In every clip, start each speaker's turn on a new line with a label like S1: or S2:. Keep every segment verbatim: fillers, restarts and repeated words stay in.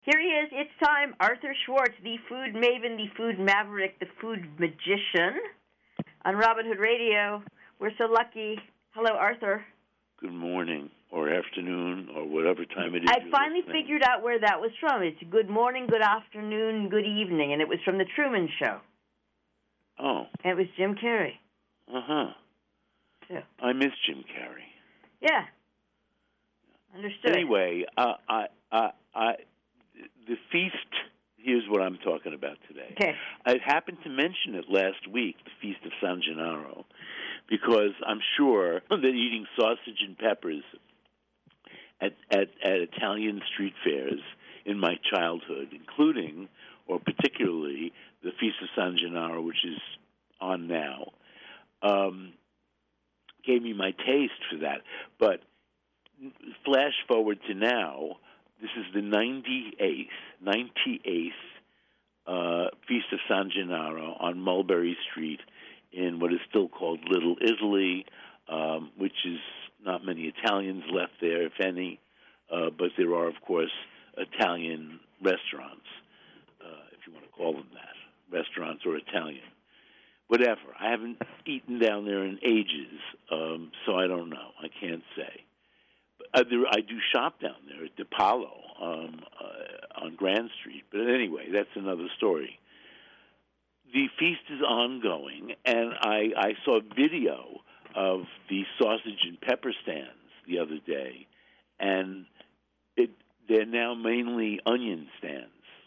S1: Here he is. It's time. Arthur Schwartz, the food maven, the food maverick, the food magician on Robin Hood Radio. We're so lucky. Hello, Arthur.
S2: Good morning or afternoon or whatever time it is.
S1: I finally listening. figured out where that was from. It's good morning, good afternoon, good evening, and it was from The Truman Show.
S2: Oh.
S1: And it was Jim Carrey.
S2: Uh-huh.
S1: Yeah.
S2: I miss Jim Carrey.
S1: Yeah. Understood.
S2: Anyway, uh, I, I, I, the feast, here's what I'm talking about today.
S1: Okay.
S2: I happened to mention it last week, the Feast of San Gennaro, because I'm sure that eating sausage and peppers at, at, at Italian street fairs in my childhood, including or particularly the Feast of San Gennaro, which is on now, um, gave me my taste for that. But flash forward to now, this is the ninety-eighth, ninety-eighth uh, Feast of San Gennaro on Mulberry Street in what is still called Little Italy, um, which is not many Italians left there, if any, uh, but there are, of course, Italian restaurants, uh, if you want to call them that, restaurants or Italian. Whatever. I haven't eaten down there in ages, um, so I don't know. I can't say. But, uh, there, I do shop down there at DePalo um, uh, on Grand Street. But anyway, that's another story. The feast is ongoing, and I, I saw a video of the sausage and pepper stands the other day, and it, they're now mainly onion stands.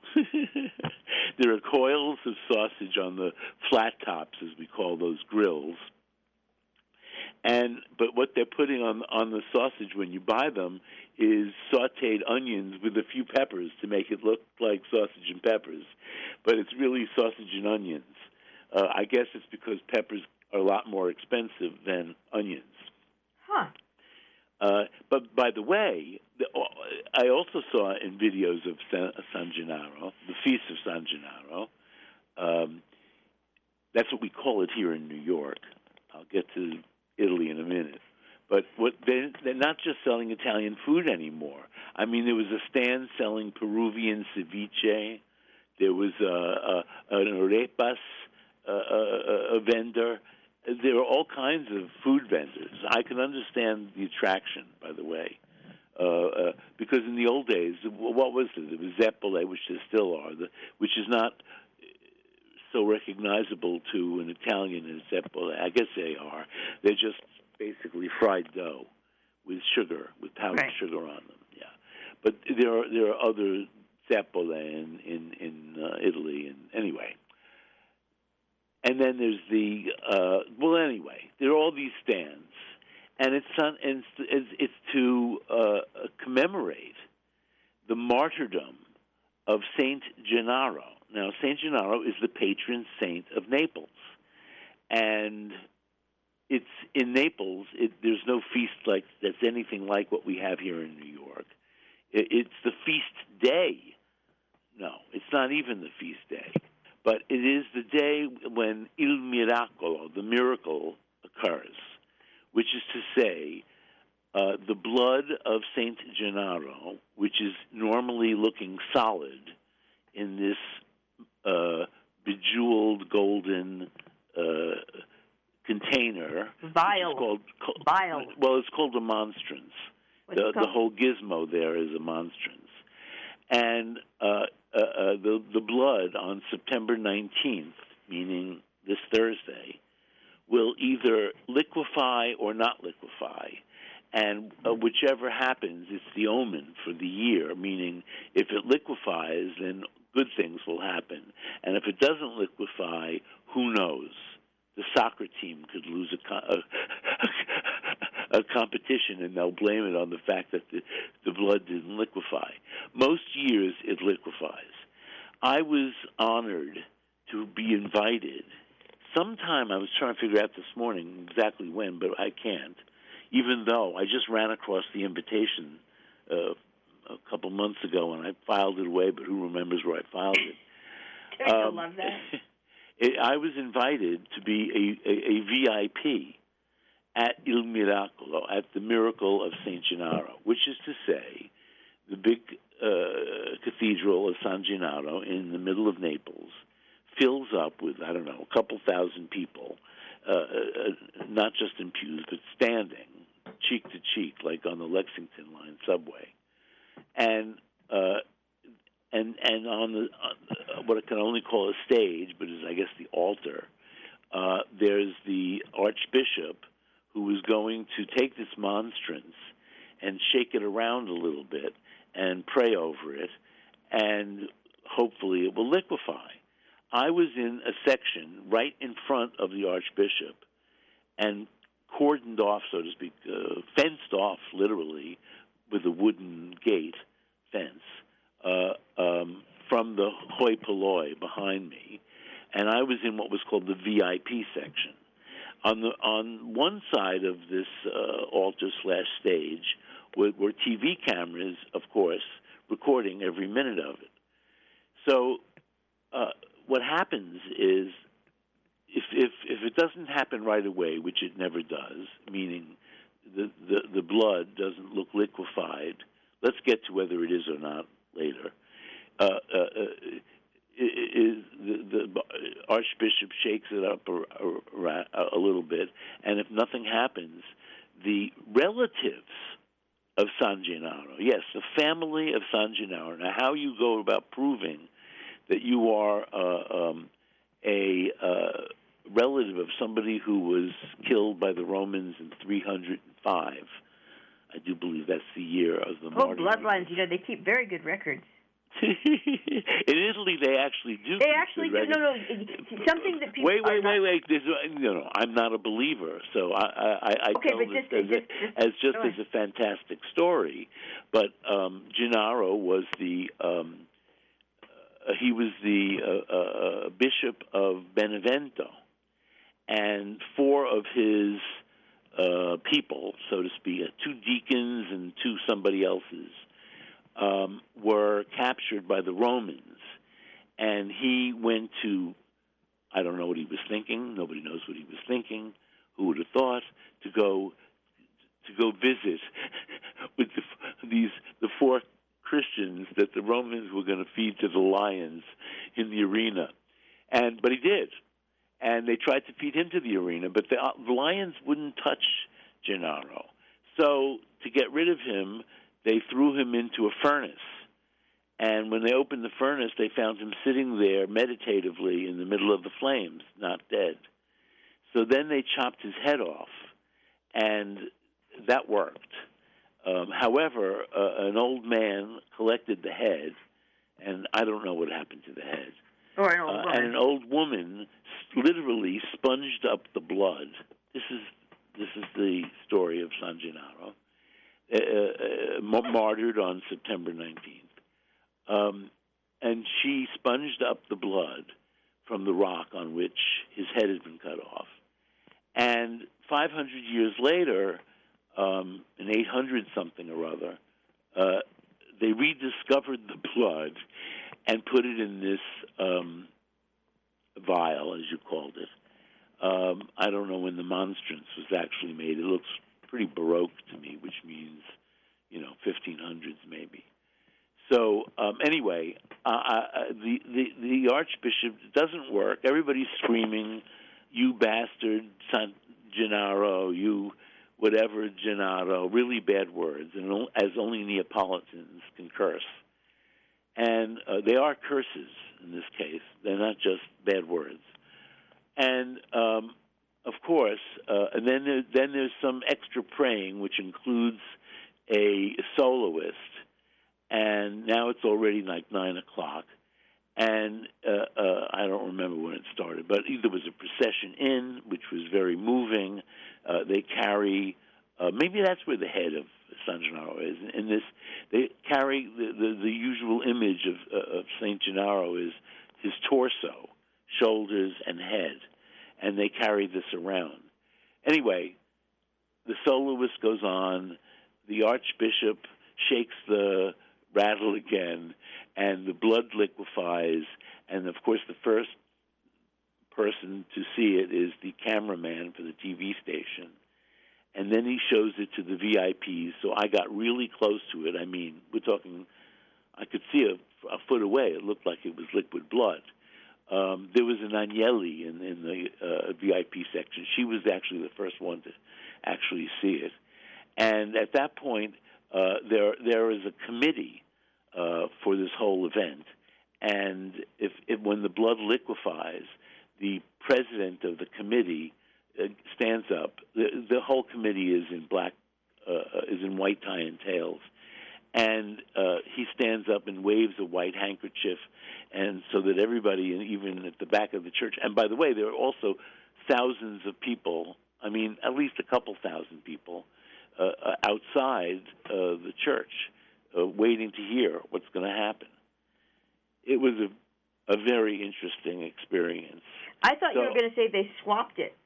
S2: There are coils of sausage on the flat tops, as we call those grills, and but what they're putting on on the sausage when you buy them is sautéed onions with a few peppers to make it look like sausage and peppers, but it's really sausage and onions. Uh, I guess it's because peppers are a lot more expensive than onions.
S1: Huh.
S2: Uh, but by the way, the, I also saw in videos of San, San Gennaro, the Feast of San Gennaro. Um, that's what we call it here in New York. I'll get to Italy in a minute. But what they're, they're not just selling Italian food anymore. I mean, there was a stand selling Peruvian ceviche. There was a, a, an arepas a, a, a vendor. There are all kinds of food vendors. I can understand the attraction, by the way, uh, uh, because in the old days, what was it? It was zeppole, which there still are, the, which is not so recognizable to an Italian as zeppole. I guess they are. They're just basically fried dough with sugar, with powdered
S1: right.
S2: sugar on them. Yeah, but there are there are other zeppole in in, in uh, Italy, and anyway. And then there's the, uh, well, anyway, there are all these stands, and it's, on, and it's, it's to uh, commemorate the martyrdom of Saint Gennaro. Now, Saint Gennaro is the patron saint of Naples, and it's in Naples. It, there's no feast like that's anything like what we have here in New York. It, it's the feast day. No, it's not even the feast day. But it is the day when Il Miracolo, the miracle, occurs, which is to say, uh, the blood of Saint Gennaro, which is normally looking solid in this uh, bejeweled golden uh, container.
S1: Vial.
S2: It's called,
S1: Vial.
S2: Well, it's called a monstrance.
S1: What's
S2: The,
S1: it called?
S2: the whole gizmo there is a monstrance. And uh, uh, uh, the the blood on September nineteenth, meaning this Thursday, will either liquefy or not liquefy. And uh, whichever happens, it's the omen for the year, meaning if it liquefies, then good things will happen. And if it doesn't liquefy, who knows? The soccer team could lose a, co- a, a competition, and they'll blame it on the fact that the, the blood didn't liquefy. Most years, it liquefies. I was honored to be invited. Sometime I was trying to figure out this morning exactly when, but I can't, even though I just ran across the invitation uh, a couple months ago, and I filed it away, but who remembers where I filed it?
S1: I
S2: um,
S1: love that.
S2: It, I was invited to be a, a, a V I P at Il Miracolo, at the Miracle of Saint Gennaro, which is to say, the big uh, cathedral of San Gennaro in the middle of Naples fills up with, I don't know, a couple thousand people, uh, uh, not just in pews, but standing, cheek to cheek, like on the Lexington line subway. And uh, and and on the on what I can only call a stage, but is, I guess, the altar, uh, there's the Archbishop who is going to take this monstrance and shake it around a little bit and pray over it, and hopefully it will liquefy. I was in a section right in front of the Archbishop and cordoned off, so to speak, uh, fenced off, literally, with a wooden gate fence uh, um, from the hoi polloi behind me, and I was in what was called the V I P section. On the on one side of this uh, altar slash stage were, were T V cameras, of course, recording every minute of it. So uh, what happens is, if, if if it doesn't happen right away, which it never does, meaning the, the, the blood doesn't look liquefied, let's get to whether it is or not later, uh, uh, uh, is the, the Archbishop shakes it up a, a, a little bit, and if nothing happens, the relatives of San Gennaro, yes, the family of San Gennaro. Now, how you go about proving that you are uh, um, a uh, relative of somebody who was killed by the Romans in three hundred five, I do believe that's the year of the
S1: Oh,
S2: martyrdom.
S1: bloodlines, you know, they keep very good records.
S2: In Italy, they actually do.
S1: They actually do. No, no, something that people.
S2: Wait, wait,
S1: are
S2: wait, wait. There's, no, no, I'm not a believer, so I, I, I
S1: okay,
S2: tell
S1: but
S2: this
S1: just,
S2: as,
S1: just,
S2: a, as just as a fantastic story. But um, Gennaro was the um, uh, he was the uh, uh, bishop of Benevento, and four of his uh, people, so to speak, uh, two deacons and two somebody else's. Um, were captured by the Romans, and he went to, I don't know what he was thinking, nobody knows what he was thinking, who would have thought, to go to go visit with the, these the four Christians that the Romans were going to feed to the lions in the arena. And but he did, and they tried to feed him to the arena, but the, uh, the lions wouldn't touch Gennaro. So to get rid of him, they threw him into a furnace, and when they opened the furnace, they found him sitting there meditatively in the middle of the flames, not dead. So then they chopped his head off, and that worked. Um, however, uh, an old man collected the head, and I don't know what happened to the head.
S1: Or an old
S2: uh,
S1: woman.
S2: And an old woman literally sponged up the blood. This is this is the story of San Gennaro. Uh, uh, martyred on September nineteenth. Um, and she sponged up the blood from the rock on which his head had been cut off. And five hundred years later, um, in eight hundred something or other, uh, they rediscovered the blood and put it in this um, vial, as you called it. Um, I don't know when the monstrance was actually made. It looks pretty Baroque to me, which means, you know, fifteen hundreds maybe. So um, anyway, uh, uh, the, the the Archbishop doesn't work. Everybody's screaming, "You bastard, San Gennaro! You whatever, Gennaro!" Really bad words, and as only Neapolitans can curse. And uh, they are curses in this case. They're not just bad words. And um, of course, uh, and then there, then there's some extra praying, which includes a soloist. And now it's already like nine o'clock, and uh, uh, I don't remember when it started, but there was a procession in, which was very moving. Uh, they carry, uh, maybe that's where the head of San Gennaro is. In this, they carry the, the, the usual image of, uh, of Saint Gennaro is his torso, shoulders, and head, and they carry this around. Anyway, the soloist goes on. The Archbishop shakes the rattle again, and the blood liquefies, and of course the first person to see it is the cameraman for the T V station, and then he shows it to the V I Ps. So I got really close to it. I mean, we're talking I could see a, a foot away. It looked like it was liquid blood. Um, there was an Agnelli in, in the uh, V I P section. She was actually the first one to actually see it. And at that point, uh, there there is a committee uh, for this whole event. And if, if when the blood liquefies, the president of the committee uh, stands up. The, the whole committee is in black, uh, is in white tie and tails. And uh, he stands up and waves a white handkerchief, and so that everybody, even at the back of the church, and by the way, there are also thousands of people, I mean, at least a couple thousand people uh, outside uh, the church uh, waiting to hear what's going to happen. It was a, a very interesting experience.
S1: I thought
S2: so,
S1: you were going to say they swapped it.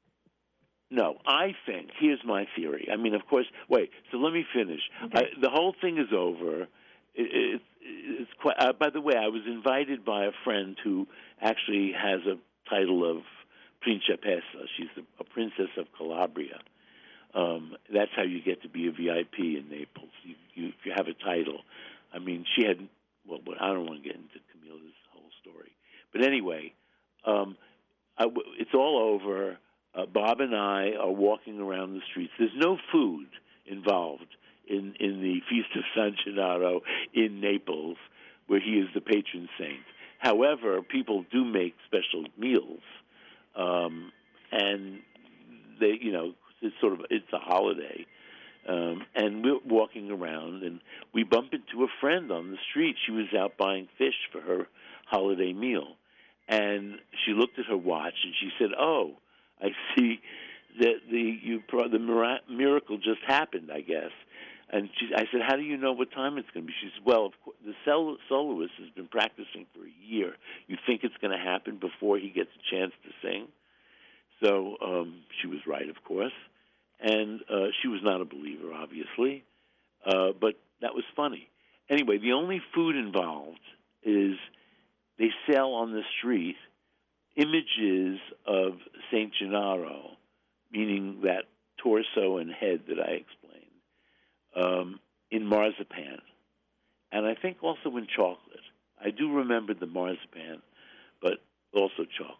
S2: No, I think, here's my theory. I mean, of course, wait, so let me finish.
S1: Okay.
S2: I, the whole thing is over. It, it, it's quite, uh, by the way, I was invited by a friend who actually has a title of Principessa. She's a, a princess of Calabria. Um, that's how you get to be a V I P in Naples. You, you, if you have a title. I mean, she had, well, but I don't want to get into Camilla's whole story. But anyway, um, I, it's all over. Uh, Bob and I are walking around the streets. There's no food involved in, in the Feast of San Gennaro in Naples, where he is the patron saint. However, people do make special meals, um, and they, you know, it's sort of it's a holiday. Um, and we're walking around, and we bump into a friend on the street. She was out buying fish for her holiday meal, and she looked at her watch and she said, "Oh, I see that the you the miracle just happened, I guess." And she, I said, "How do you know what time it's going to be?" She said, "Well, of course, the sol- soloist has been practicing for a year. You think it's going to happen before he gets a chance to sing?" So um, she was right, of course. And uh, she was not a believer, obviously. Uh, but that was funny. Anyway, the only food involved is they sell on the street images of Saint Gennaro, meaning that torso and head that I explained, um, in marzipan, and I think also in chocolate. I do remember the marzipan, but also chocolate.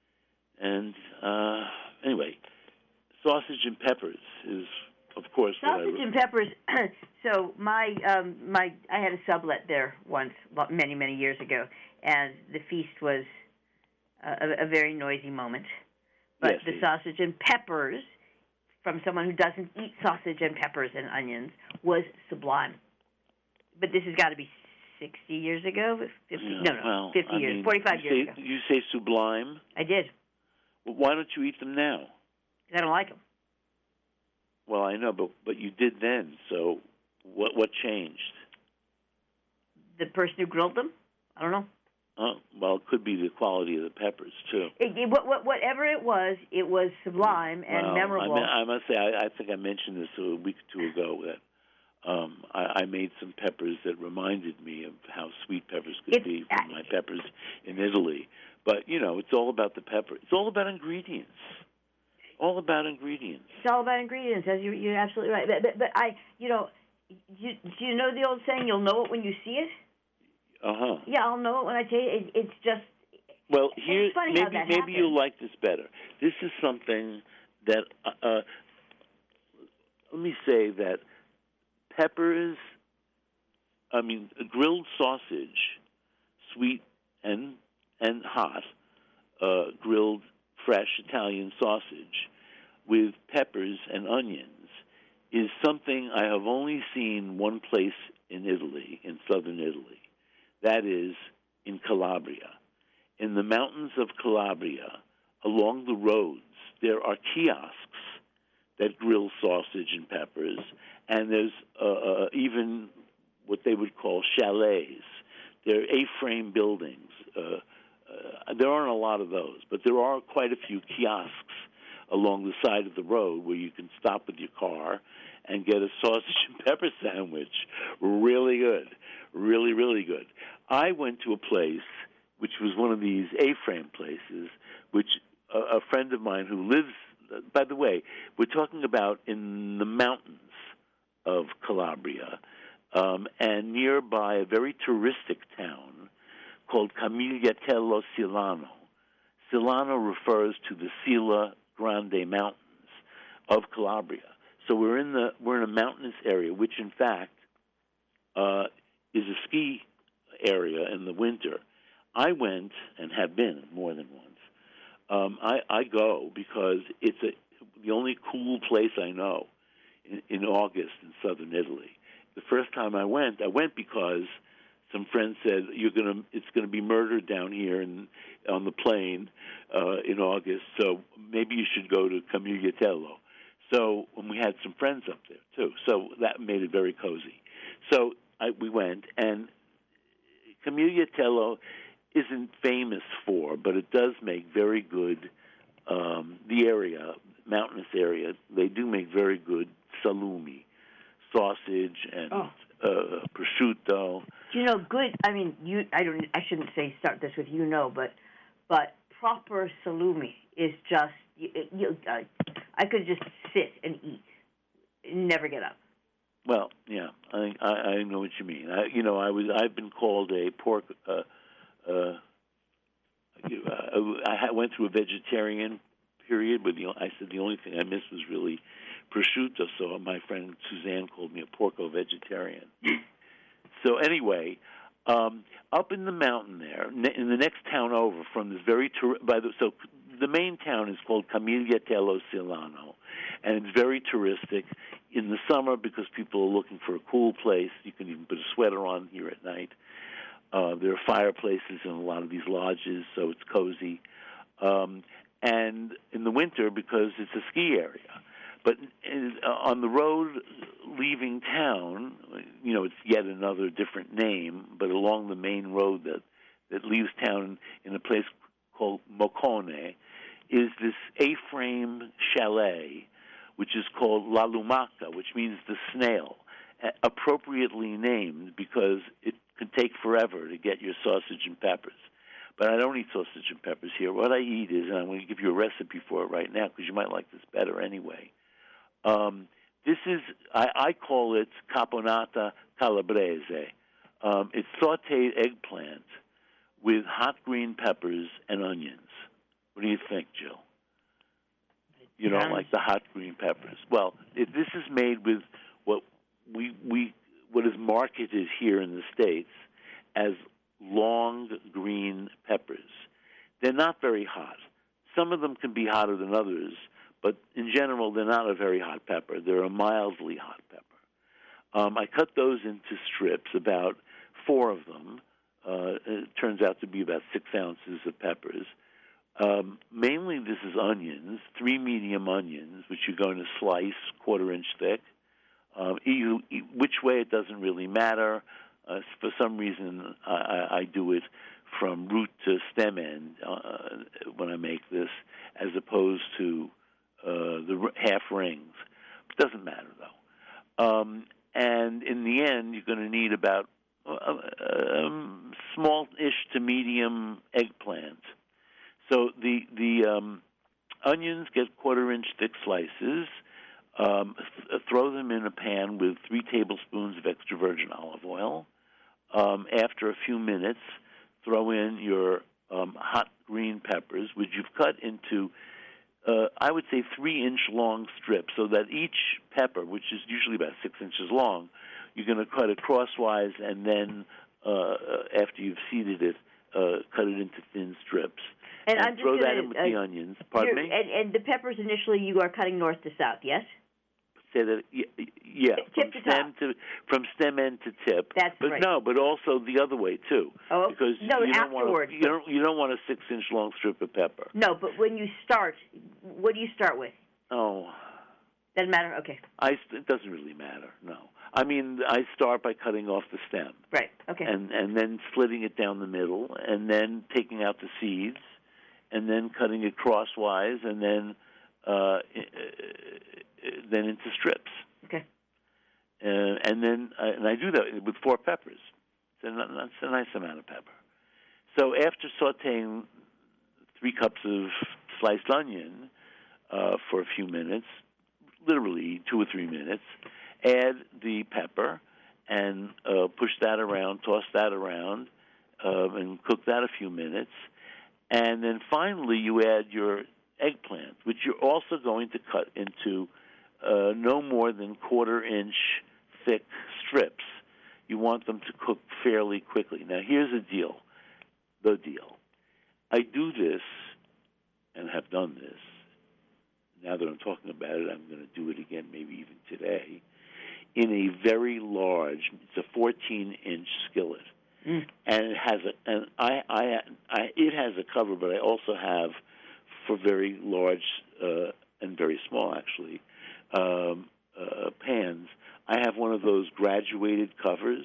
S2: And uh, anyway, sausage and peppers is, of course,
S1: sausage
S2: what I
S1: and peppers. So my um, my I had a sublet there once, many many years ago, and the feast was A, a very noisy moment. But
S2: yes,
S1: the
S2: yes.
S1: sausage and peppers, from someone who doesn't eat sausage and peppers and onions, was sublime. But this has got to be sixty years ago? fifty,
S2: yeah,
S1: no, no,
S2: well,
S1: fifty
S2: I
S1: years,
S2: mean,
S1: forty-five
S2: you
S1: years
S2: say,
S1: ago.
S2: You say sublime?
S1: I did.
S2: Well, why don't you eat them now?
S1: Because I don't like them.
S2: Well, I know, but but you did then, so what what changed?
S1: The person who grilled them? I don't know.
S2: Oh, well, it could be the quality of the peppers, too.
S1: It, it, what, whatever it was, it was sublime and
S2: well,
S1: memorable.
S2: I, mean, I must say, I, I think I mentioned this a week or two ago, that um, I, I made some peppers that reminded me of how sweet peppers could
S1: it's,
S2: be from my peppers in Italy. But, you know, it's all about the pepper. It's all about ingredients. All about ingredients.
S1: It's all about ingredients, as you, you're absolutely right. But, but, but I, you know, you, do you know the old saying, you'll know it when you see it?
S2: Uh-huh.
S1: Yeah, I'll know it when I tell you. It, it's just...
S2: Well, here, maybe maybe
S1: happened.
S2: you'll like this better. This is something that, uh, let me say that peppers, I mean, grilled sausage, sweet and and hot, uh, grilled fresh Italian sausage with peppers and onions is something I have only seen one place in Italy, in southern Italy. That is in Calabria. In the mountains of Calabria, along the roads, there are kiosks that grill sausage and peppers, and there's uh, uh, even what they would call chalets. They're A-frame buildings. Uh, uh, there aren't a lot of those, but there are quite a few kiosks along the side of the road where you can stop with your car and get a sausage and pepper sandwich. Really good. Really, really good. I went to a place which was one of these A-frame places, which a, a friend of mine who lives, by the way, we're talking about in the mountains of Calabria. um, and nearby a very touristic town called Camigliatello Silano. Silano refers to the Sila Grande Mountains of Calabria. So we're in the we're in a mountainous area, which in fact uh, is a ski area in the winter. I went and have been more than once. Um, I, I go because it's a, the only cool place I know in, in August in southern Italy. The first time I went, I went because some friends said you're gonna it's gonna be murder down here in, on the plain uh, in August, so maybe you should go to Camigliatello. So and we had some friends up there too, so that made it very cozy. So I, we went, and Camigliatello isn't famous for, but it does make very good. Um, the area, mountainous area, they do make very good salumi, sausage and
S1: oh.
S2: uh, prosciutto.
S1: You know, good. I mean, you. I don't. I shouldn't say start this with you know, but but proper salumi is just. You, you, uh, I could just sit and eat, never get up.
S2: Well, yeah, I I, I know what you mean. I, you know, I was I've been called a pork. Uh, uh, I went through a vegetarian period, but the, I said the only thing I missed was really prosciutto. So my friend Suzanne called me a porco vegetarian. So anyway, um, up in the mountain there, in the next town over from this very tur- by the so the main town is called Camigliatello Silano, and it's very touristic in the summer because people are looking for a cool place. You can even put a sweater on here at night. Uh, there are fireplaces in a lot of these lodges, so it's cozy. Um, and in the winter, because it's a ski area. But uh, on the road leaving town, you know, it's yet another different name, but along the main road that, that leaves town in a place called Moccone is this A-frame chalet, which is called La Lumaca, which means the snail, appropriately named because it can take forever to get your sausage and peppers. But I don't eat sausage and peppers here. What I eat is, and I'm going to give you a recipe for it right now because you might like this better anyway. Um, this is, I, I call it caponata calabrese. Um, it's sauteed eggplant with hot green peppers and onions. What do you think, Jill? You don't like the hot green peppers? Well, it, this is made with what we we what is marketed here in the States as long green peppers. They're not very hot. Some of them can be hotter than others, but in general, they're not a very hot pepper. They're a mildly hot pepper. Um, I cut those into strips, about four of them. Uh, it turns out to be about six ounces of peppers. Um, mainly this is onions, three medium onions, which you're going to slice quarter-inch thick. Um, you, which way, it doesn't really matter. Uh, for some reason, I, I do it from root to stem end uh, when I make this, as opposed to uh, the half rings. It doesn't matter, though. Um, and in the end, you're going to need about uh, um, small-ish to medium eggplant. So the the um, onions get quarter-inch thick slices. Um, th- throw them in a pan with three tablespoons of extra virgin olive oil. Um, after a few minutes, throw in your um, hot green peppers, which you've cut into, uh, I would say, three-inch long strips, so that each pepper, which is usually about six inches long, you're going to cut it crosswise, and then uh, after you've seeded it, uh, cut it into thin strips.
S1: And,
S2: and
S1: I'm just
S2: throw
S1: gonna,
S2: that in with
S1: uh,
S2: the onions. Pardon me?
S1: And, and the peppers initially you are cutting north to south, yes?
S2: Say that, yeah,
S1: tip
S2: from
S1: to
S2: stem
S1: top.
S2: to from stem end to tip.
S1: That's
S2: but
S1: right.
S2: no, but also the other way too.
S1: Oh,
S2: because
S1: no,
S2: you don't want
S1: afterwards.
S2: a, you don't you don't want a six inch long strip of pepper.
S1: No, but when you start, what do you start with?
S2: Oh,
S1: doesn't matter. Okay.
S2: I it doesn't really matter. No, I mean I start by cutting off the stem.
S1: Right. Okay.
S2: And and then slitting it down the middle, and then taking out the seeds, and then cutting it crosswise, and then uh, then into strips.
S1: Okay.
S2: Uh, and then, uh, and I do that with four peppers. It's a, that's a nice amount of pepper. So after sautéing three cups of sliced onion uh, for a few minutes, literally two or three minutes, add the pepper, and uh, push that around, toss that around, uh, and cook that a few minutes. And then finally you add your eggplant, which you're also going to cut into uh, no more than quarter-inch thick strips. You want them to cook fairly quickly. Now, here's the deal, the deal. I do this and have done this. Now that I'm talking about it, I'm going to do it again, maybe even today, in a very large, it's a fourteen-inch skillet. Mm. And it has a, and I, I, I, it has a cover, but I also have, for very large uh, and very small, actually, um, uh, pans, I have one of those graduated covers.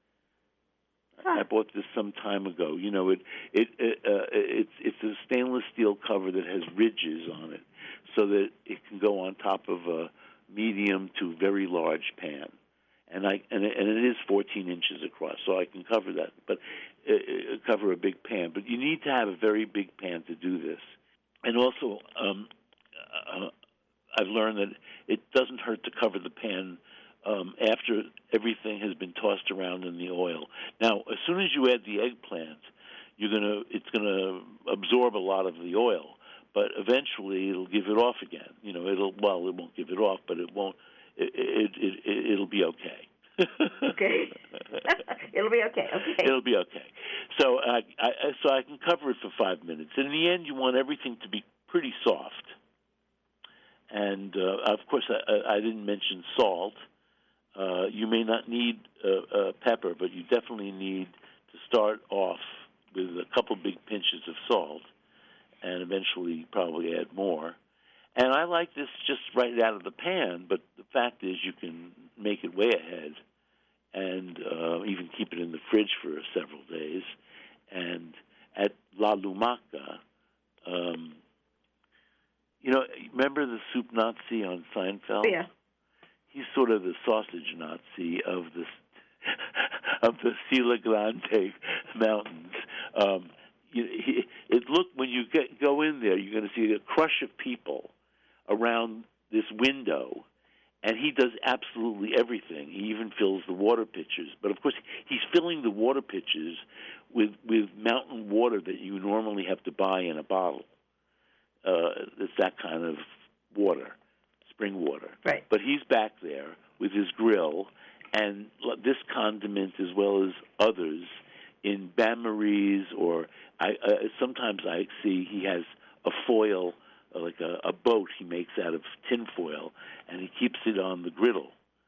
S2: Huh. I bought this some time ago. You know, it it, it uh, it's it's a stainless steel cover that has ridges on it, so that it can go on top of a medium to very large pan. And I and it, and it is fourteen inches across, so I can cover that, but uh, cover a big pan. But you need to have a very big pan to do this. And also, um, uh, I've learned that it doesn't hurt to cover the pan um, after everything has been tossed around in the oil. Now, as soon as you add the eggplant, you're gonna it's gonna absorb a lot of the oil, but eventually it'll give it off again. You know, it'll well, it won't give it off, but it won't. It, it, it, it it'll be okay.
S1: Okay. It'll be okay. Okay.
S2: It'll be okay. So I, I so I can cover it for five minutes. And in the end, you want everything to be pretty soft. And uh, of course, I, I didn't mention salt. Uh, you may not need uh, uh, pepper, but you definitely need to start off with a couple big pinches of salt, and eventually probably add more. And I like this just right out of the pan, but the fact is you can make it way ahead and uh, even keep it in the fridge for several days. And at La Lumaca, um, you know, remember the soup Nazi on Seinfeld?
S1: Yeah.
S2: He's sort of the sausage Nazi of the of the Sila Grande Mountains. Um, you, he, it look when you get go in there, you're going to see a crush of people around this window, and he does absolutely everything. He even fills the water pitchers. But, of course, he's filling the water pitchers with, with mountain water that you normally have to buy in a bottle. Uh, it's that kind of water, spring water.
S1: Right.
S2: But he's back there with his grill, and this condiment, as well as others, in bain-maries, or I, uh, sometimes I see he has a foil, like a, a boat he makes out of tin foil, and he keeps it on the griddle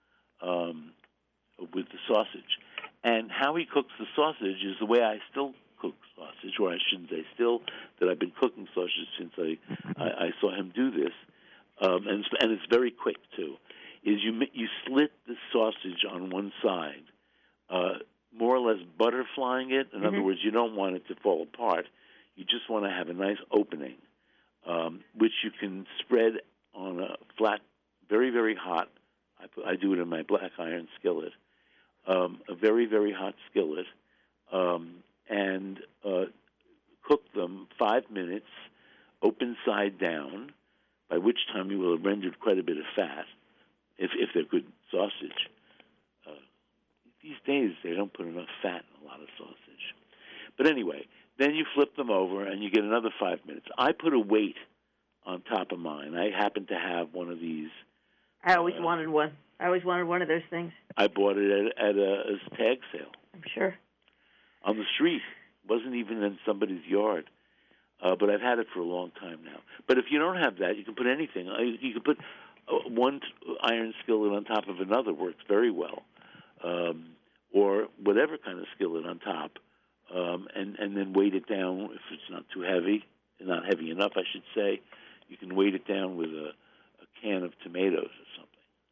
S2: um, with the sausage. And how he cooks the sausage is the way I still cook sausage, or I shouldn't say still, that I've been cooking sausage since I, I, I saw him do this, um, and, and it's very quick, too, is you, you slit the sausage on one side, uh, more or less butterflying it. In mm-hmm. other words, you don't want it to fall apart. You just want to have a nice opening, Um, which you can spread on a flat, very, very hot, I, put, I do it in my black iron skillet, um, a very, very hot skillet, um, and uh, cook them five minutes, open side down, by which time you will have rendered quite a bit of fat, if, if they're good sausage. Uh, these days, they don't put enough fat in a lot of sausage. But anyway, then you flip them over, and you get another five minutes. I put a weight on top of mine. I happen to have one of these.
S1: I always
S2: uh,
S1: wanted one. I always wanted one of those things.
S2: I bought it at, at a, a tag sale.
S1: I'm sure.
S2: On the street. Wasn't even in somebody's yard. Uh, but I've had it for a long time now. But if you don't have that, you can put anything. You can put one iron skillet on top of another. Works very well. Um, or whatever kind of skillet on top. Um, and, and then weight it down if it's not too heavy, not heavy enough, I should say. You can weight it down with a, a can of tomatoes or something.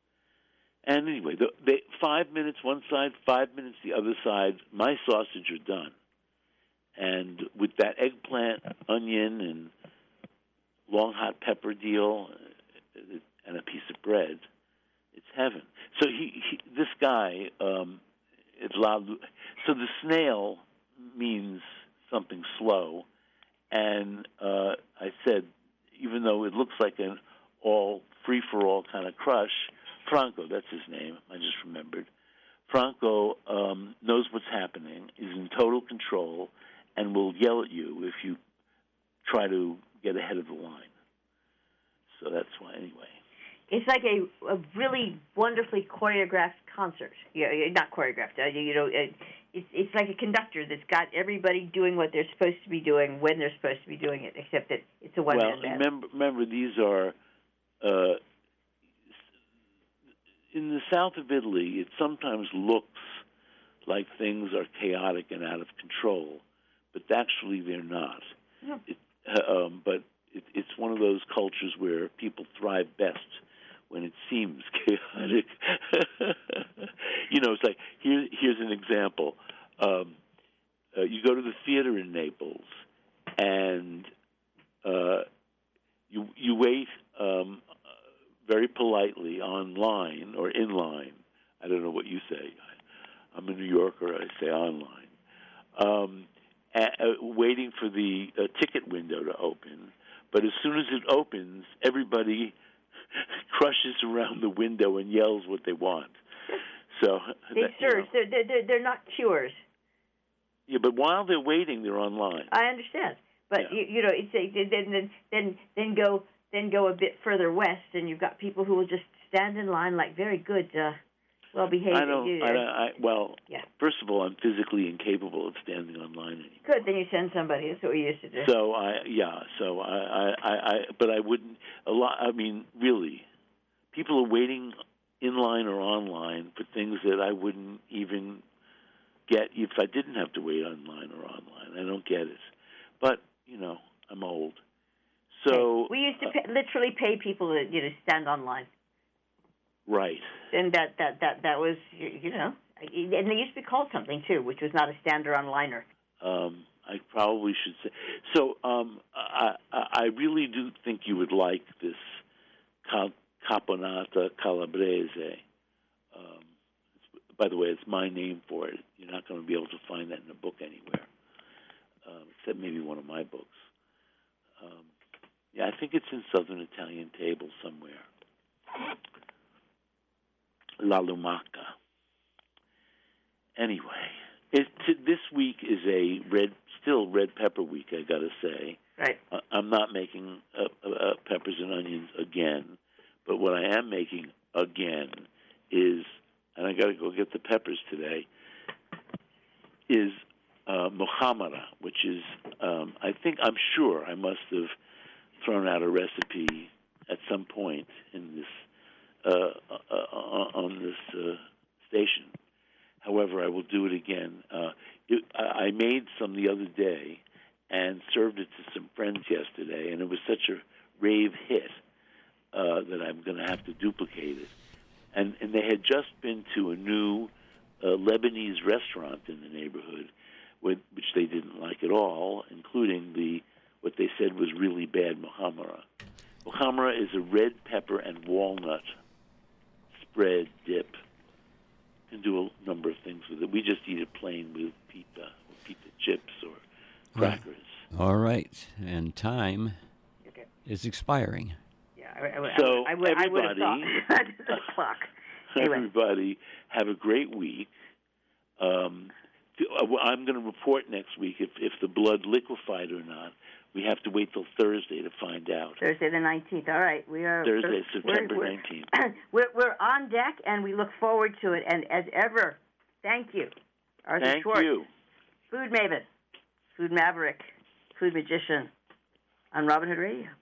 S2: And anyway, the, the, five minutes one side, five minutes the other side, my sausage are done. And with that eggplant, onion, and long hot pepper deal, and a piece of bread, it's heaven. So he, he this guy, um, it's loud. So the snail means something slow, and uh, I said, even though it looks like an all free-for-all kind of crush, Franco, that's his name, I just remembered. Franco um, knows what's happening, is in total control, and will yell at you if you try to get ahead of the line. So that's why, anyway.
S1: It's like a, a really wonderfully choreographed concert. Yeah, not choreographed. Uh, you know, it, it's it's like a conductor that's got everybody doing what they're supposed to be doing when they're supposed to be doing it. Except that it's a one-man
S2: well,
S1: band.
S2: remember, remember, these are uh, in the south of Italy. It sometimes looks like things are chaotic and out of control, but actually they're not.
S1: No.
S2: It, uh, um, but it, it's one of those cultures where people thrive best when it seems chaotic. You know, it's like, here, here's an example. Um, uh, you go to the theater in Naples, and uh, you you wait um, very politely online or in line. I don't know what you say. I'm a New Yorker. I say online. Um, uh, waiting for the uh, ticket window to open. But as soon as it opens, everybody crushes around the window and yells what they want. So
S1: they
S2: that,
S1: serve.
S2: You know.
S1: They're, they're, they're not cures.
S2: Yeah, but while they're waiting, they're online.
S1: I understand. But,
S2: Yeah.
S1: you, you know, it's a, then, then, then, then, go, then go a bit further west, and you've got people who will just stand in line like very good, uh, well-behaved.
S2: I don't,
S1: you,
S2: I, don't I, well,
S1: yeah.
S2: First of all, I'm physically incapable of standing online anymore.
S1: Good, then you send somebody. That's what we used to do.
S2: So I, yeah. So I, I, I, I, but I wouldn't. A lot. I mean, really, people are waiting in line or online for things that I wouldn't even get if I didn't have to wait online or online. I don't get it. But you know, I'm old. So
S1: we used to
S2: uh,
S1: pay, literally pay people to, you know, stand online.
S2: Right.
S1: And that that that that was, you know, and they used to be called something too, which was not a stander onliner.
S2: Um, I probably should say. So um, I, I really do think you would like this Caponata Calabrese. Um, by the way, it's my name for it. You're not going to be able to find that in a book anywhere, um, except maybe one of my books. Um, yeah, I think it's in Southern Italian Table somewhere. La Lumaca. Anyway, it, t- this week is a red, still red pepper week, I got to say.
S1: Right.
S2: Uh, I'm not making uh, uh, peppers and onions again, but what I am making again is, and I got to go get the peppers today, is uh, mohamara, which is, um, I think, I'm sure I must have thrown out a recipe at some point in this Uh, uh, on this uh, station. However, I will do it again. Uh, it, I made some the other day and served it to some friends yesterday, and it was such a rave hit uh, that I'm going to have to duplicate it. And, and they had just been to a new uh, Lebanese restaurant in the neighborhood, with, which they didn't like at all, including the what they said was really bad mohamara. Mohamara is a red pepper and walnut spread dip. You can do a number of things with it. We just eat it plain with pita, or pita chips, or crackers.
S3: All right, and time
S1: Okay.
S3: is expiring.
S1: Yeah, I, I,
S2: So
S1: I, I, would, I would have
S2: everybody,
S1: thought the clock. Anyway.
S2: Everybody, have a great week. Um, I'm going to report next week if, if the blood liquefied or not. We have to wait till Thursday to find out.
S1: Thursday the nineteenth. All right, we are
S2: Thursday,
S1: we're,
S2: September
S1: we're,
S2: nineteenth.
S1: We're we're on deck, and we look forward to it. And as ever, thank you, Arthur
S2: Thank
S1: Schwartz,
S2: you.
S1: Food Maven, Food Maverick, Food Magician, on Robin Hood Radio.